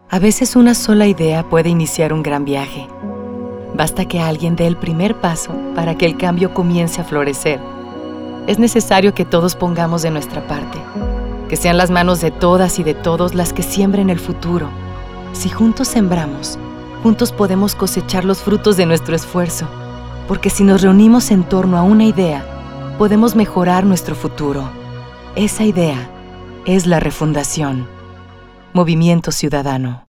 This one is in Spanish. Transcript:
A veces una sola idea puede iniciar un gran viaje. Basta que alguien dé el primer paso para que el cambio comience a florecer. Es necesario que todos pongamos de nuestra parte, que sean las manos de todas y de todos las que siembren el futuro. Si juntos sembramos, juntos podemos cosechar los frutos de nuestro esfuerzo, porque si nos reunimos en torno a una idea, podemos mejorar nuestro futuro. Esa idea es la refundación. Movimiento Ciudadano.